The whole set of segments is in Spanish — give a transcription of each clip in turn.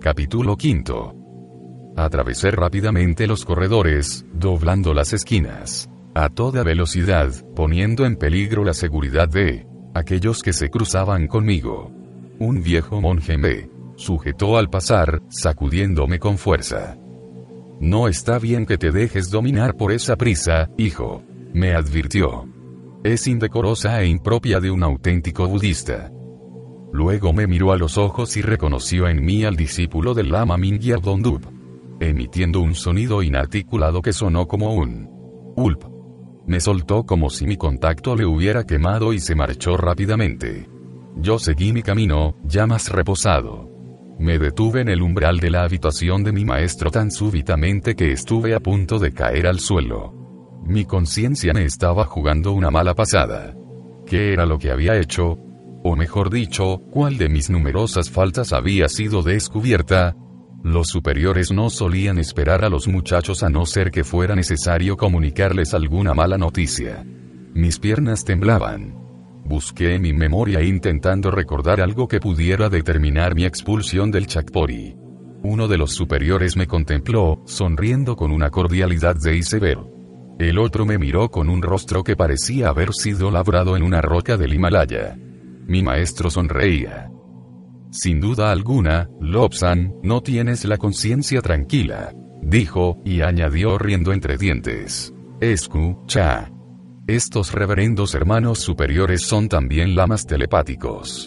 Capítulo 5. Atravesé rápidamente los corredores, doblando las esquinas, a toda velocidad, poniendo en peligro la seguridad de aquellos que se cruzaban conmigo. Un viejo monje me sujetó al pasar, sacudiéndome con fuerza. No está bien que te dejes dominar por esa prisa, hijo, me advirtió. Es indecorosa e impropia de un auténtico budista. Luego me miró a los ojos y reconoció en mí al discípulo del Lama Mingyur Dondup, emitiendo un sonido inarticulado que sonó como un ulp. Me soltó como si mi contacto le hubiera quemado y se marchó rápidamente. Yo seguí mi camino, ya más reposado. Me detuve en el umbral de la habitación de mi maestro tan súbitamente que estuve a punto de caer al suelo. Mi conciencia me estaba jugando una mala pasada. ¿Qué era lo que había hecho? O mejor dicho, ¿cuál de mis numerosas faltas había sido descubierta? Los superiores no solían esperar a los muchachos a no ser que fuera necesario comunicarles alguna mala noticia. Mis piernas temblaban. Busqué en mi memoria intentando recordar algo que pudiera determinar mi expulsión del Chakpori. Uno de los superiores me contempló, sonriendo con una cordialidad de iceberg. El otro me miró con un rostro que parecía haber sido labrado en una roca del Himalaya. Mi maestro sonreía. Sin duda alguna, Lobsang, no tienes la conciencia tranquila, dijo, y añadió riendo entre dientes. Escucha. Estos reverendos hermanos superiores son también lamas telepáticos.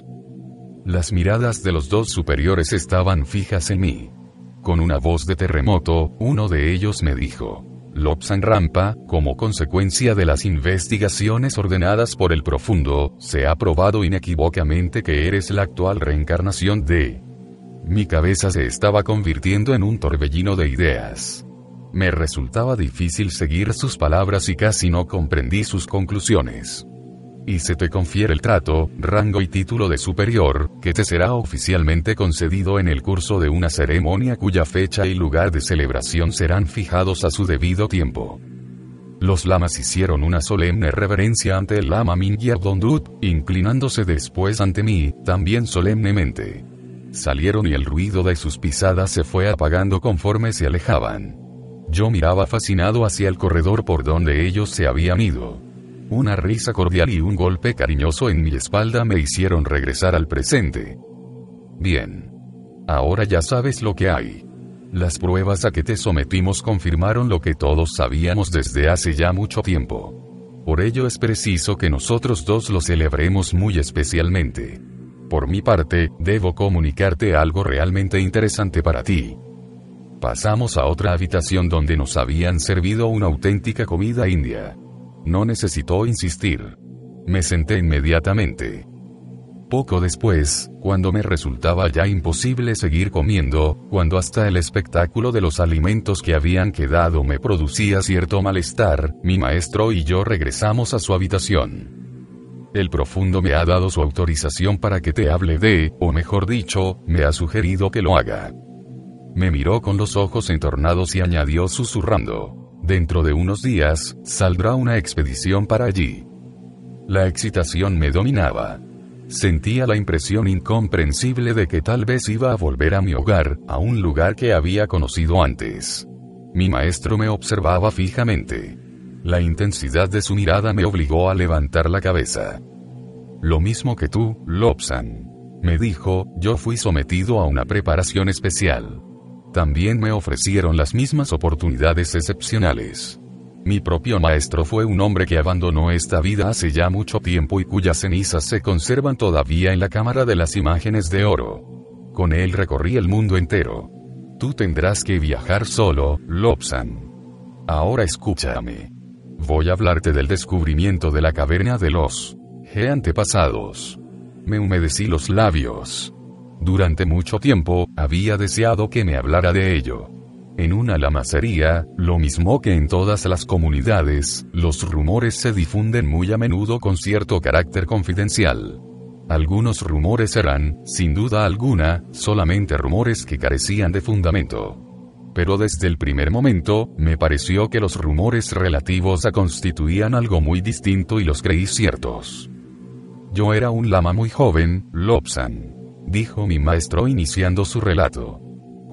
Las miradas de los dos superiores estaban fijas en mí. Con una voz de terremoto, uno de ellos me dijo: Lobsang Rampa, como consecuencia de las investigaciones ordenadas por el Profundo, se ha probado inequívocamente que eres la actual reencarnación de... Mi cabeza se estaba convirtiendo en un torbellino de ideas. Me resultaba difícil seguir sus palabras y casi no comprendí sus conclusiones. Y se te confiere el trato, rango y título de superior, que te será oficialmente concedido en el curso de una ceremonia cuya fecha y lugar de celebración serán fijados a su debido tiempo. Los lamas hicieron una solemne reverencia ante el Lama Mingyur Dondup, inclinándose después ante mí, también solemnemente. Salieron y el ruido de sus pisadas se fue apagando conforme se alejaban. Yo miraba fascinado hacia el corredor por donde ellos se habían ido. Una risa cordial y un golpe cariñoso en mi espalda me hicieron regresar al presente. Bien. Ahora ya sabes lo que hay. Las pruebas a que te sometimos confirmaron lo que todos sabíamos desde hace ya mucho tiempo. Por ello es preciso que nosotros dos lo celebremos muy especialmente. Por mi parte, debo comunicarte algo realmente interesante para ti. Pasamos a otra habitación donde nos habían servido una auténtica comida india. No necesitó insistir. Me senté inmediatamente. Poco después, cuando me resultaba ya imposible seguir comiendo, cuando hasta el espectáculo de los alimentos que habían quedado me producía cierto malestar, mi maestro y yo regresamos a su habitación. El Profundo me ha dado su autorización para que te hable de, o mejor dicho, me ha sugerido que lo haga. Me miró con los ojos entornados y añadió susurrando: dentro de unos días, saldrá una expedición para allí. La excitación me dominaba. Sentía la impresión incomprensible de que tal vez iba a volver a mi hogar, a un lugar que había conocido antes. Mi maestro me observaba fijamente. La intensidad de su mirada me obligó a levantar la cabeza. Lo mismo que tú, Lobsang, me dijo, yo fui sometido a una preparación especial. También me ofrecieron las mismas oportunidades excepcionales. Mi propio maestro fue un hombre que abandonó esta vida hace ya mucho tiempo y cuyas cenizas se conservan todavía en la cámara de las imágenes de oro. Con él recorrí el mundo entero. Tú tendrás que viajar solo, Lobsang. Ahora escúchame. Voy a hablarte del descubrimiento de la caverna de los antepasados. Me humedecí los labios. Durante mucho tiempo, había deseado que me hablara de ello. En una lamasería, lo mismo que en todas las comunidades, los rumores se difunden muy a menudo con cierto carácter confidencial. Algunos rumores eran, sin duda alguna, solamente rumores que carecían de fundamento. Pero desde el primer momento, me pareció que los rumores relativos a constituían algo muy distinto y los creí ciertos. Yo era un lama muy joven, Lobsang, dijo mi maestro iniciando su relato.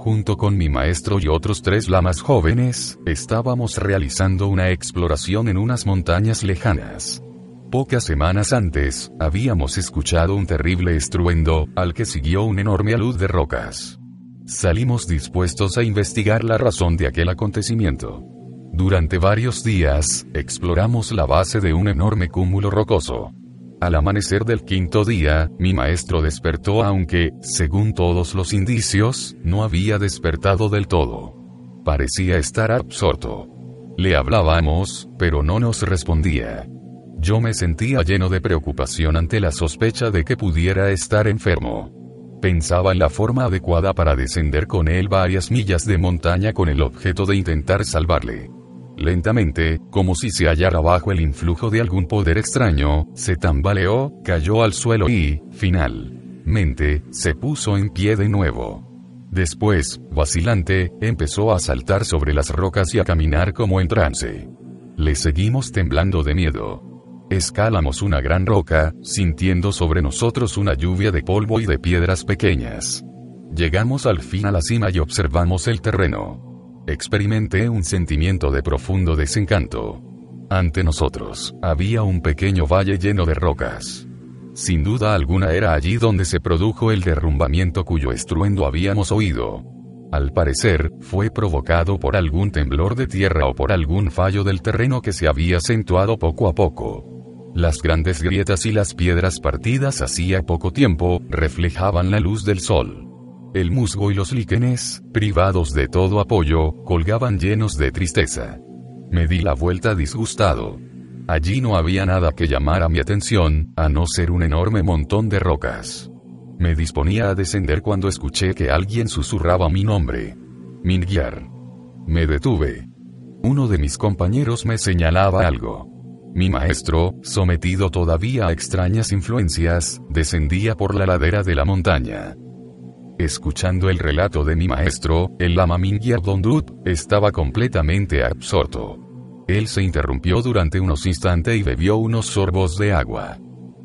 Junto con mi maestro y otros 3 lamas jóvenes, estábamos realizando una exploración en unas montañas lejanas. Pocas semanas antes, habíamos escuchado un terrible estruendo, al que siguió un enorme alud de rocas. Salimos dispuestos a investigar la razón de aquel acontecimiento. Durante varios días, exploramos la base de un enorme cúmulo rocoso. Al amanecer del 5.º día, mi maestro despertó aunque, según todos los indicios, no había despertado del todo. Parecía estar absorto. Le hablábamos, pero no nos respondía. Yo me sentía lleno de preocupación ante la sospecha de que pudiera estar enfermo. Pensaba en la forma adecuada para descender con él varias millas de montaña con el objeto de intentar salvarle. Lentamente, como si se hallara bajo el influjo de algún poder extraño, se tambaleó, cayó al suelo y, finalmente, se puso en pie de nuevo. Después, vacilante, empezó a saltar sobre las rocas y a caminar como en trance. Le seguimos temblando de miedo. Escalamos una gran roca, sintiendo sobre nosotros una lluvia de polvo y de piedras pequeñas. Llegamos al fin a la cima y observamos el terreno. Experimenté un sentimiento de profundo desencanto. Ante nosotros, había un pequeño valle lleno de rocas. Sin duda alguna era allí donde se produjo el derrumbamiento cuyo estruendo habíamos oído. Al parecer, fue provocado por algún temblor de tierra o por algún fallo del terreno que se había acentuado poco a poco. Las grandes grietas y las piedras partidas hacía poco tiempo, reflejaban la luz del sol. El musgo y los líquenes, privados de todo apoyo, colgaban llenos de tristeza. Me di la vuelta disgustado. Allí no había nada que llamara mi atención, a no ser un enorme montón de rocas. Me disponía a descender cuando escuché que alguien susurraba mi nombre. Mingyar. Me detuve. Uno de mis compañeros me señalaba algo. Mi maestro, sometido todavía a extrañas influencias, descendía por la ladera de la montaña. Escuchando el relato de mi maestro, el lama Mingyar Dongdub estaba completamente absorto. Él se interrumpió durante unos instantes y bebió unos sorbos de agua.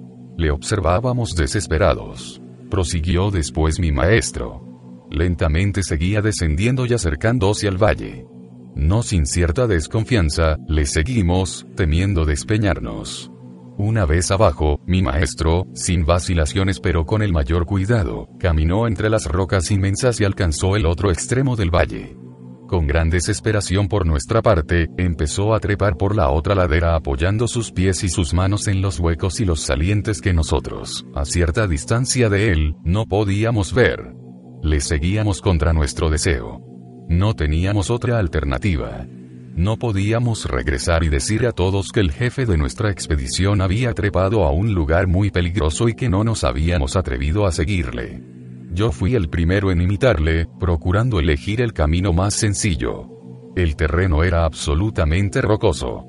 Le observábamos desesperados. Prosiguió después mi maestro. Lentamente seguía descendiendo y acercándose al valle. No sin cierta desconfianza, le seguimos, temiendo despeñarnos. Una vez abajo, mi maestro, sin vacilaciones pero con el mayor cuidado, caminó entre las rocas inmensas y alcanzó el otro extremo del valle. Con gran desesperación por nuestra parte, empezó a trepar por la otra ladera apoyando sus pies y sus manos en los huecos y los salientes que nosotros, a cierta distancia de él, no podíamos ver. Le seguíamos contra nuestro deseo. No teníamos otra alternativa. No podíamos regresar y decir a todos que el jefe de nuestra expedición había trepado a un lugar muy peligroso y que no nos habíamos atrevido a seguirle. Yo fui el primero en imitarle, procurando elegir el camino más sencillo. El terreno era absolutamente rocoso.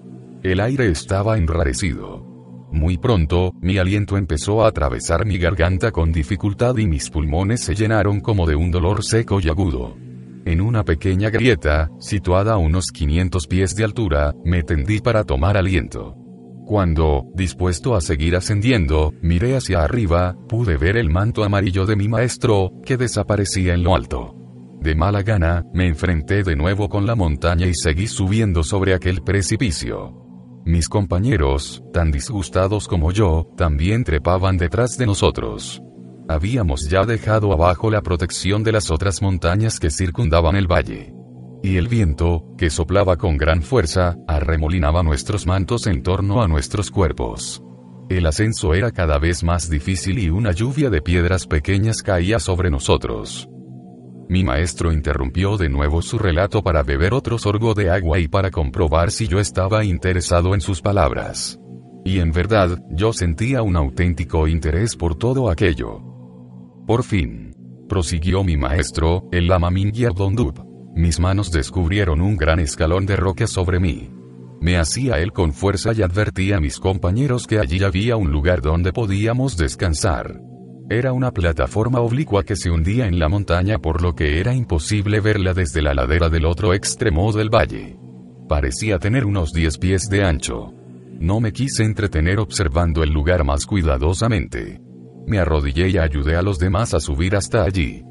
El aire estaba enrarecido. Muy pronto, mi aliento empezó a atravesar mi garganta con dificultad y mis pulmones se llenaron como de un dolor seco y agudo. En una pequeña grieta, situada a unos 500 pies de altura, me tendí para tomar aliento. Cuando, dispuesto a seguir ascendiendo, miré hacia arriba, pude ver el manto amarillo de mi maestro, que desaparecía en lo alto. De mala gana, me enfrenté de nuevo con la montaña y seguí subiendo sobre aquel precipicio. Mis compañeros, tan disgustados como yo, también trepaban detrás de nosotros. Habíamos ya dejado abajo la protección de las otras montañas que circundaban el valle. Y el viento, que soplaba con gran fuerza, arremolinaba nuestros mantos en torno a nuestros cuerpos. El ascenso era cada vez más difícil y una lluvia de piedras pequeñas caía sobre nosotros. Mi maestro interrumpió de nuevo su relato para beber otro sorbo de agua y para comprobar si yo estaba interesado en sus palabras. Y en verdad, yo sentía un auténtico interés por todo aquello. Por fin, prosiguió mi maestro, el lama Mingyar Dongdub. Mis manos descubrieron un gran escalón de roca sobre mí. Me hacía él con fuerza y advertí a mis compañeros que allí había un lugar donde podíamos descansar. Era una plataforma oblicua que se hundía en la montaña por lo que era imposible verla desde la ladera del otro extremo del valle. Parecía tener unos 10 pies de ancho. No me quise entretener observando el lugar más cuidadosamente. Me arrodillé y ayudé a los demás a subir hasta allí.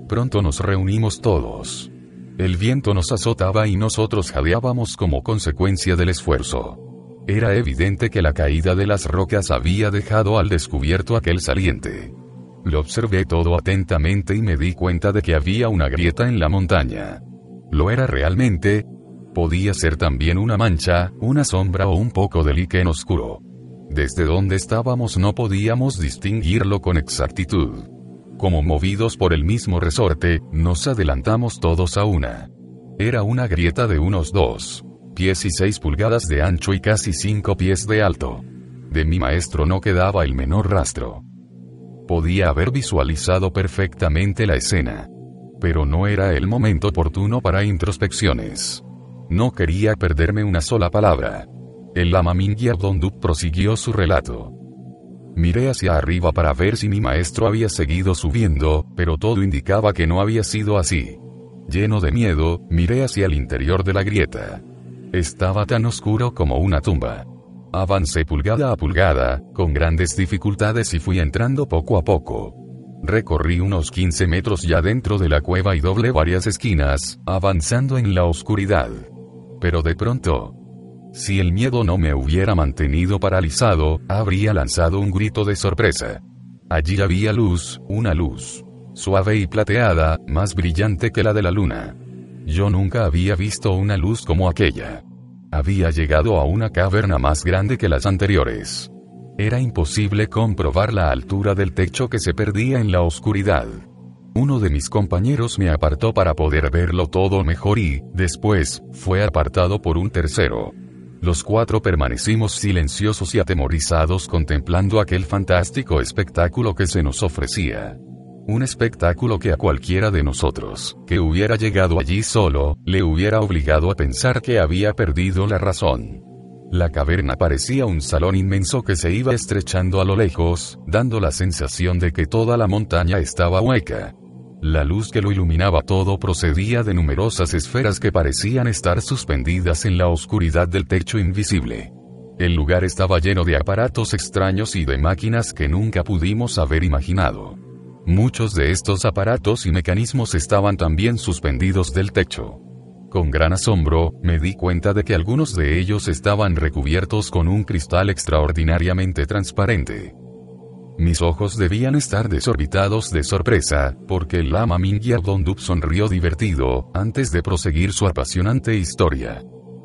Pronto nos reunimos todos. El viento nos azotaba y nosotros jadeábamos como consecuencia del esfuerzo. Era evidente que la caída de las rocas había dejado al descubierto aquel saliente. Lo observé todo atentamente y me di cuenta de que había una grieta en la montaña. ¿Lo era realmente? Podía ser también una mancha, una sombra o un poco de líquen oscuro. Desde donde estábamos no podíamos distinguirlo con exactitud. Como movidos por el mismo resorte, nos adelantamos todos a una. Era una grieta de unos 2 pies y 6 pulgadas de ancho y casi 5 pies de alto. De mi maestro no quedaba el menor rastro. Podía haber visualizado perfectamente la escena. Pero no era el momento oportuno para introspecciones. No quería perderme una sola palabra. El lama Mingyur Dondup prosiguió su relato. Miré hacia arriba para ver si mi maestro había seguido subiendo, pero todo indicaba que no había sido así. Lleno de miedo, miré hacia el interior de la grieta. Estaba tan oscuro como una tumba. Avancé pulgada a pulgada, con grandes dificultades y fui entrando poco a poco. Recorrí unos 15 metros ya dentro de la cueva y doblé varias esquinas, avanzando en la oscuridad. Pero de pronto, si el miedo no me hubiera mantenido paralizado, habría lanzado un grito de sorpresa. Allí había luz, una luz suave y plateada, más brillante que la de la luna. Yo nunca había visto una luz como aquella. Había llegado a una caverna más grande que las anteriores. Era imposible comprobar la altura del techo que se perdía en la oscuridad. Uno de mis compañeros me apartó para poder verlo todo mejor y, después, fue apartado por un tercero. Los 4 permanecimos silenciosos y atemorizados contemplando aquel fantástico espectáculo que se nos ofrecía. Un espectáculo que a cualquiera de nosotros, que hubiera llegado allí solo, le hubiera obligado a pensar que había perdido la razón. La caverna parecía un salón inmenso que se iba estrechando a lo lejos, dando la sensación de que toda la montaña estaba hueca. La luz que lo iluminaba todo procedía de numerosas esferas que parecían estar suspendidas en la oscuridad del techo invisible. El lugar estaba lleno de aparatos extraños y de máquinas que nunca pudimos haber imaginado. Muchos de estos aparatos y mecanismos estaban también suspendidos del techo. Con gran asombro, me di cuenta de que algunos de ellos estaban recubiertos con un cristal extraordinariamente transparente. Mis ojos debían estar desorbitados de sorpresa, porque el lama Mingyur Dondup sonrió divertido, antes de proseguir su apasionante historia.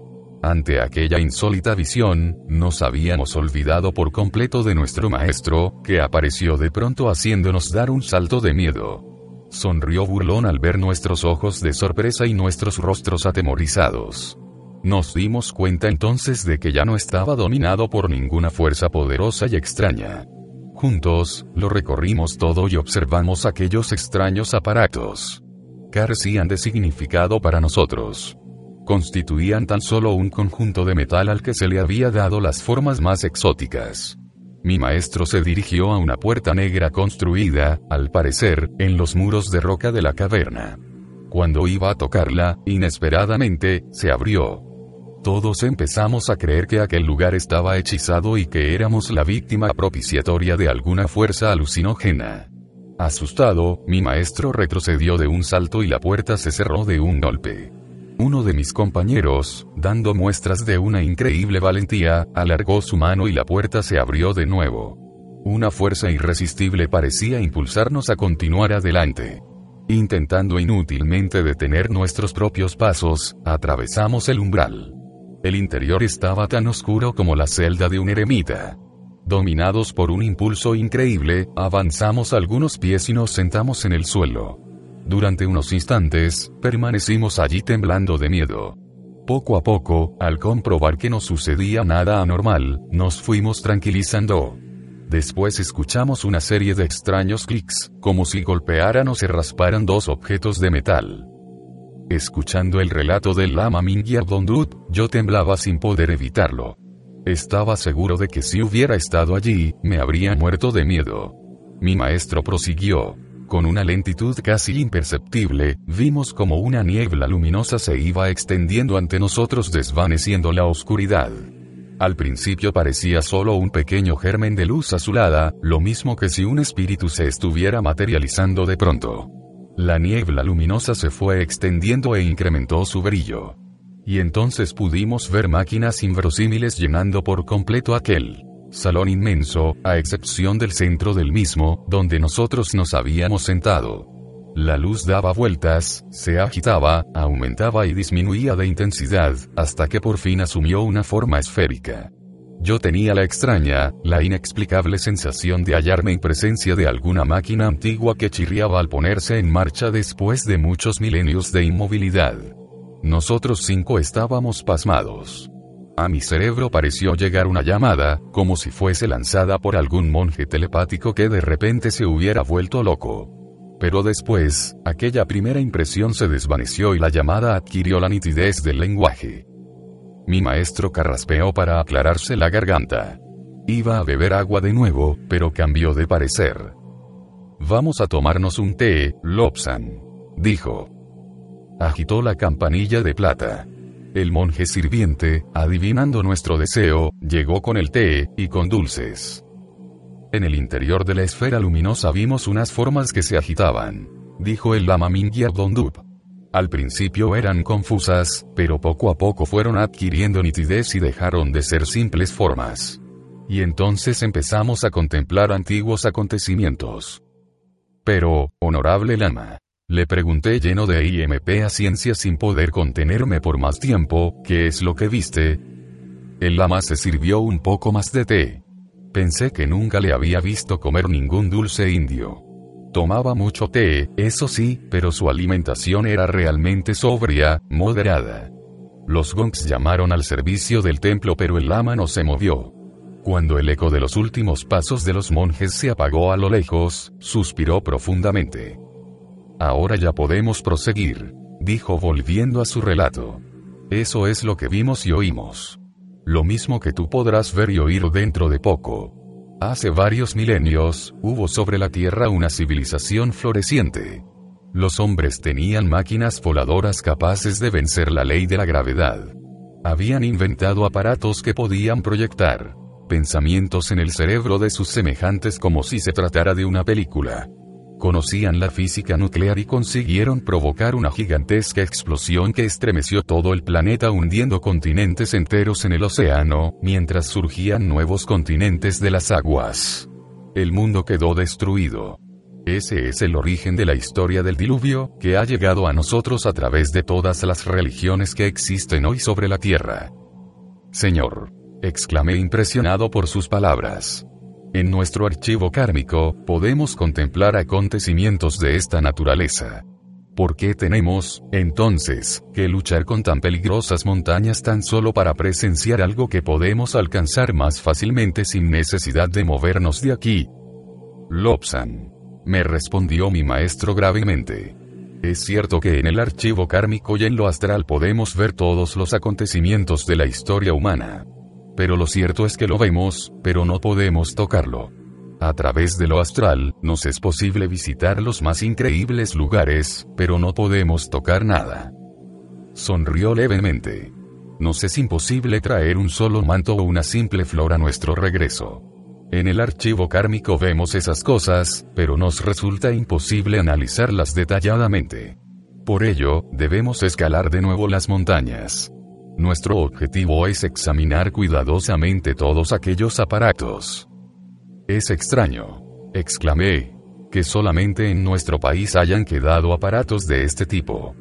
Ante aquella insólita visión, nos habíamos olvidado por completo de nuestro maestro, que apareció de pronto haciéndonos dar un salto de miedo. Sonrió burlón al ver nuestros ojos de sorpresa y nuestros rostros atemorizados. Nos dimos cuenta entonces de que ya no estaba dominado por ninguna fuerza poderosa y extraña. Juntos, lo recorrimos todo y observamos aquellos extraños aparatos. Carecían de significado para nosotros. Constituían tan solo un conjunto de metal al que se le había dado las formas más exóticas. Mi maestro se dirigió a una puerta negra construida, al parecer, en los muros de roca de la caverna. Cuando iba a tocarla, inesperadamente, se abrió. Todos empezamos a creer que aquel lugar estaba hechizado y que éramos la víctima propiciatoria de alguna fuerza alucinógena. Asustado, mi maestro retrocedió de un salto y la puerta se cerró de un golpe. Uno de mis compañeros, dando muestras de una increíble valentía, alargó su mano y la puerta se abrió de nuevo. Una fuerza irresistible parecía impulsarnos a continuar adelante. Intentando inútilmente detener nuestros propios pasos, atravesamos el umbral. El interior estaba tan oscuro como la celda de un eremita. Dominados por un impulso increíble, avanzamos algunos pies y nos sentamos en el suelo. Durante unos instantes, permanecimos allí temblando de miedo. Poco a poco, al comprobar que no sucedía nada anormal, nos fuimos tranquilizando. Después escuchamos una serie de extraños clics, como si golpearan o se rasparan 2 objetos de metal. Escuchando el relato del lama Mingyur Dondup, yo temblaba sin poder evitarlo. Estaba seguro de que si hubiera estado allí, me habría muerto de miedo. Mi maestro prosiguió. Con una lentitud casi imperceptible, vimos como una niebla luminosa se iba extendiendo ante nosotros desvaneciendo la oscuridad. Al principio parecía solo un pequeño germen de luz azulada, lo mismo que si un espíritu se estuviera materializando de pronto. La niebla luminosa se fue extendiendo e incrementó su brillo. Y entonces pudimos ver máquinas inverosímiles llenando por completo aquel salón inmenso, a excepción del centro del mismo, donde nosotros nos habíamos sentado. La luz daba vueltas, se agitaba, aumentaba y disminuía de intensidad, hasta que por fin asumió una forma esférica. Yo tenía la extraña, la inexplicable sensación de hallarme en presencia de alguna máquina antigua que chirriaba al ponerse en marcha después de muchos milenios de inmovilidad. Nosotros 5 estábamos pasmados. A mi cerebro pareció llegar una llamada, como si fuese lanzada por algún monje telepático que de repente se hubiera vuelto loco. Pero después, aquella primera impresión se desvaneció y la llamada adquirió la nitidez del lenguaje. Mi maestro carraspeó para aclararse la garganta. Iba a beber agua de nuevo, pero cambió de parecer. «Vamos a tomarnos un té, Lobsang», dijo. Agitó la campanilla de plata. El monje sirviente, adivinando nuestro deseo, llegó con el té, y con dulces. En el interior de la esfera luminosa vimos unas formas que se agitaban, dijo el lama Mingyar Dondup. Al principio eran confusas, pero poco a poco fueron adquiriendo nitidez y dejaron de ser simples formas. Y entonces empezamos a contemplar antiguos acontecimientos. Pero, honorable lama, le pregunté lleno de IMP a ciencia sin poder contenerme por más tiempo, ¿qué es lo que viste? El lama se sirvió un poco más de té. Pensé que nunca le había visto comer ningún dulce indio. Tomaba mucho té, eso sí, pero su alimentación era realmente sobria, moderada. Los gongs llamaron al servicio del templo pero el lama no se movió. Cuando el eco de los últimos pasos de los monjes se apagó a lo lejos, suspiró profundamente. Ahora ya podemos proseguir, dijo volviendo a su relato. Eso es lo que vimos y oímos. Lo mismo que tú podrás ver y oír dentro de poco. Hace varios milenios, hubo sobre la Tierra una civilización floreciente. Los hombres tenían máquinas voladoras capaces de vencer la ley de la gravedad. Habían inventado aparatos que podían proyectar pensamientos en el cerebro de sus semejantes como si se tratara de una película. Conocían la física nuclear y consiguieron provocar una gigantesca explosión que estremeció todo el planeta hundiendo continentes enteros en el océano, mientras surgían nuevos continentes de las aguas. El mundo quedó destruido. Ese es el origen de la historia del diluvio, que ha llegado a nosotros a través de todas las religiones que existen hoy sobre la Tierra. Señor, exclamé impresionado por sus palabras. En nuestro archivo kármico, podemos contemplar acontecimientos de esta naturaleza. ¿Por qué tenemos, entonces, que luchar con tan peligrosas montañas tan solo para presenciar algo que podemos alcanzar más fácilmente sin necesidad de movernos de aquí? Lobsang, me respondió mi maestro gravemente. Es cierto que en el archivo kármico y en lo astral podemos ver todos los acontecimientos de la historia humana. Pero lo cierto es que lo vemos, pero no podemos tocarlo. A través de lo astral, nos es posible visitar los más increíbles lugares, pero no podemos tocar nada. Sonrió levemente. Nos es imposible traer un solo manto o una simple flor a nuestro regreso. En el archivo kármico vemos esas cosas, pero nos resulta imposible analizarlas detalladamente. Por ello, debemos escalar de nuevo las montañas. Nuestro objetivo es examinar cuidadosamente todos aquellos aparatos. Es extraño, exclamé, que solamente en nuestro país hayan quedado aparatos de este tipo.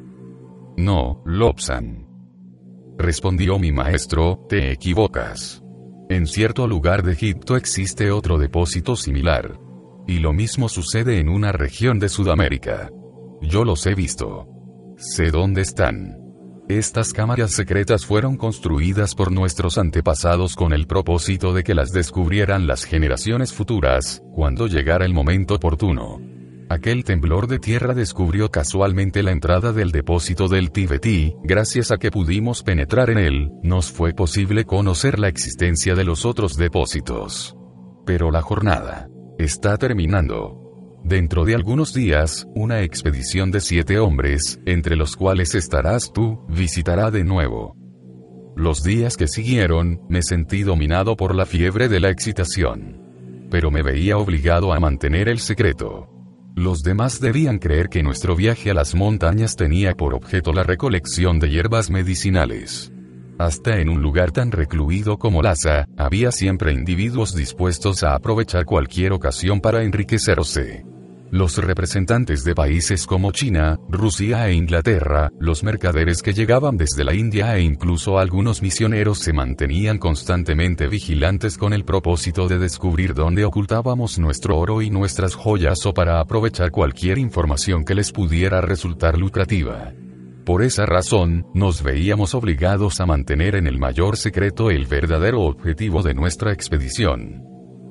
No, Lobsang, respondió mi maestro, te equivocas. En cierto lugar de Egipto existe otro depósito similar. Y lo mismo sucede en una región de Sudamérica. Yo los he visto. Sé dónde están. Estas cámaras secretas fueron construidas por nuestros antepasados con el propósito de que las descubrieran las generaciones futuras, cuando llegara el momento oportuno. Aquel temblor de tierra descubrió casualmente la entrada del depósito del Tíbet y, gracias a que pudimos penetrar en él, nos fue posible conocer la existencia de los otros depósitos. Pero la jornada está terminando. Dentro de algunos días, una expedición de 7 hombres, entre los cuales estarás tú, visitará de nuevo. Los días que siguieron, me sentí dominado por la fiebre de la excitación. Pero me veía obligado a mantener el secreto. Los demás debían creer que nuestro viaje a las montañas tenía por objeto la recolección de hierbas medicinales. Hasta en un lugar tan recluido como Lhasa, había siempre individuos dispuestos a aprovechar cualquier ocasión para enriquecerse. Los representantes de países como China, Rusia e Inglaterra, los mercaderes que llegaban desde la India e incluso algunos misioneros se mantenían constantemente vigilantes con el propósito de descubrir dónde ocultábamos nuestro oro y nuestras joyas o para aprovechar cualquier información que les pudiera resultar lucrativa. Por esa razón, nos veíamos obligados a mantener en el mayor secreto el verdadero objetivo de nuestra expedición.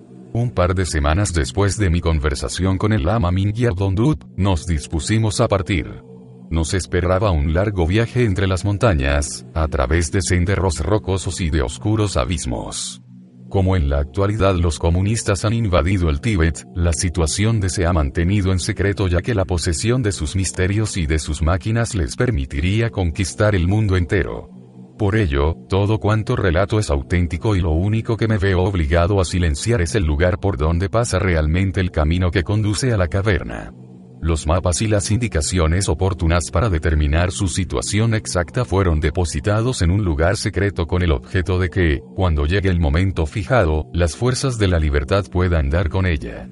Un par de semanas después de mi conversación con el lama Mingyur Dongdut, nos dispusimos a partir. Nos esperaba un largo viaje entre las montañas, a través de senderos rocosos y de oscuros abismos. Como en la actualidad los comunistas han invadido el Tíbet, la situación se ha mantenido en secreto ya que la posesión de sus misterios y de sus máquinas les permitiría conquistar el mundo entero. Por ello, todo cuanto relato es auténtico y lo único que me veo obligado a silenciar es el lugar por donde pasa realmente el camino que conduce a la caverna. Los mapas y las indicaciones oportunas para determinar su situación exacta fueron depositados en un lugar secreto con el objeto de que, cuando llegue el momento fijado, las fuerzas de la libertad puedan dar con ella.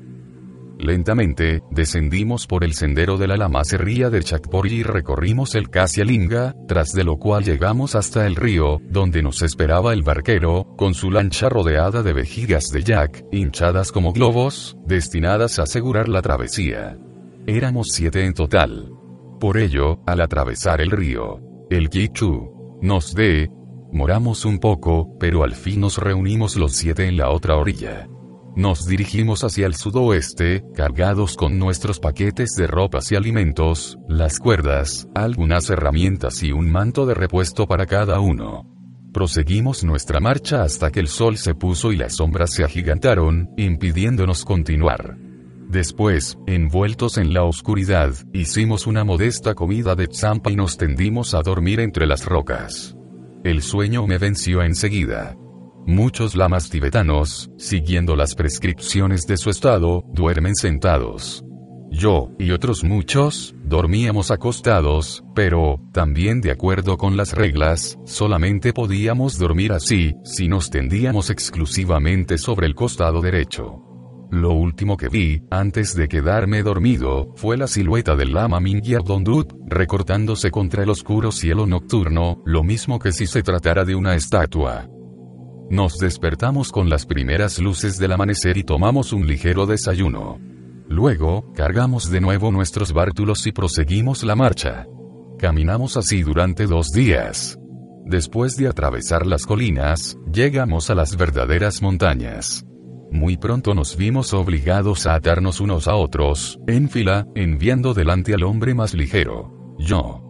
Lentamente, descendimos por el sendero de la lama serría de Chakpori y recorrimos el Kasyalinga, tras de lo cual llegamos hasta el río, donde nos esperaba el barquero, con su lancha rodeada de vejigas de yak, hinchadas como globos, destinadas a asegurar la travesía. Éramos 7 en total. Por ello, al atravesar el río, el Kichu, nos demoramos un poco, pero al fin nos reunimos los 7 en la otra orilla. Nos dirigimos hacia el sudoeste, cargados con nuestros paquetes de ropas y alimentos, las cuerdas, algunas herramientas y un manto de repuesto para cada uno. Proseguimos nuestra marcha hasta que el sol se puso y las sombras se agigantaron, impidiéndonos continuar. Después, envueltos en la oscuridad, hicimos una modesta comida de tsampa y nos tendimos a dormir entre las rocas. El sueño me venció enseguida. Muchos lamas tibetanos, siguiendo las prescripciones de su estado, duermen sentados. Yo, y otros muchos, dormíamos acostados, pero, también de acuerdo con las reglas, solamente podíamos dormir así, si nos tendíamos exclusivamente sobre el costado derecho. Lo último que vi, antes de quedarme dormido, fue la silueta del lama Mingyur Dongdut, recortándose contra el oscuro cielo nocturno, lo mismo que si se tratara de una estatua. Nos despertamos con las primeras luces del amanecer y tomamos un ligero desayuno. Luego, cargamos de nuevo nuestros bártulos y proseguimos la marcha. Caminamos así durante 2 días. Después de atravesar las colinas, llegamos a las verdaderas montañas. Muy pronto nos vimos obligados a atarnos unos a otros, en fila, enviando delante al hombre más ligero, yo,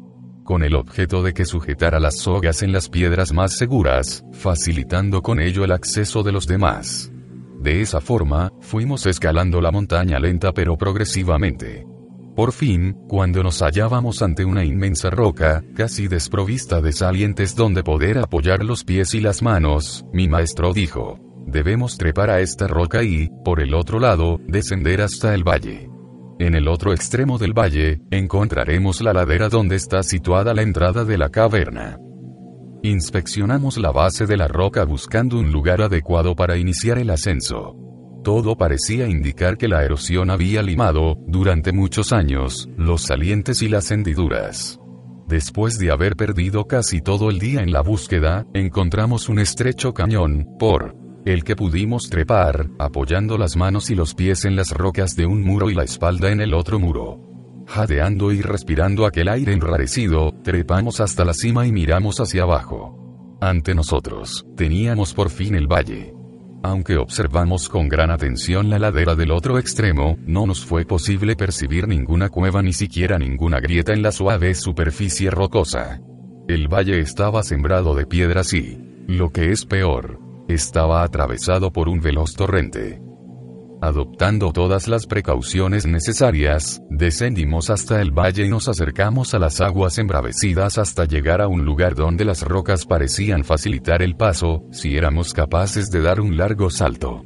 con el objeto de que sujetara las sogas en las piedras más seguras, facilitando con ello el acceso de los demás. De esa forma, fuimos escalando la montaña lenta pero progresivamente. Por fin, cuando nos hallábamos ante una inmensa roca, casi desprovista de salientes donde poder apoyar los pies y las manos, mi maestro dijo: debemos trepar a esta roca y, por el otro lado, descender hasta el valle. En el otro extremo del valle, encontraremos la ladera donde está situada la entrada de la caverna. Inspeccionamos la base de la roca buscando un lugar adecuado para iniciar el ascenso. Todo parecía indicar que la erosión había limado, durante muchos años, los salientes y las hendiduras. Después de haber perdido casi todo el día en la búsqueda, encontramos un estrecho cañón, por el que pudimos trepar, apoyando las manos y los pies en las rocas de un muro y la espalda en el otro muro. Jadeando y respirando aquel aire enrarecido, trepamos hasta la cima y miramos hacia abajo. Ante nosotros, teníamos por fin el valle. Aunque observamos con gran atención la ladera del otro extremo, no nos fue posible percibir ninguna cueva ni siquiera ninguna grieta en la suave superficie rocosa. El valle estaba sembrado de piedras y, lo que es peor, estaba atravesado por un veloz torrente. Adoptando todas las precauciones necesarias, descendimos hasta el valle y nos acercamos a las aguas embravecidas hasta llegar a un lugar donde las rocas parecían facilitar el paso, si éramos capaces de dar un largo salto.